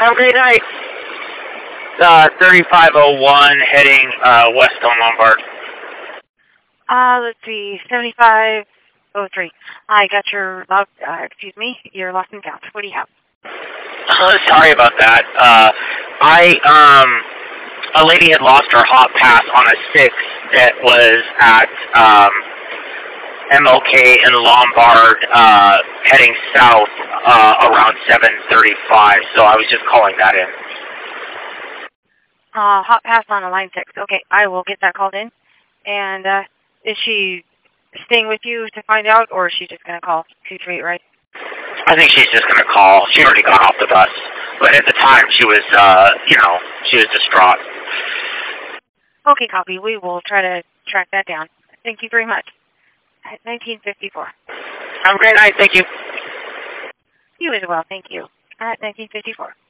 Have a great night. 3501 heading west on Lombard. Let's see, 7503. I got your your lost and found. What do you have? Sorry about that. A lady had lost her hot pass on a 6 that was at MLK and Lombard heading south around 7:35. So I was just calling that in. Hot pass on a line 6. Okay, I will get that called in. And is she staying with you to find out, or is she just going to call 238, right? I think she's just going to call. She already got off the bus. But at the time, she was, she was distraught. Okay, copy. We will try to track that down. Thank you very much. 1954. Have a great night. Thank you. You as well. Thank you. 1954.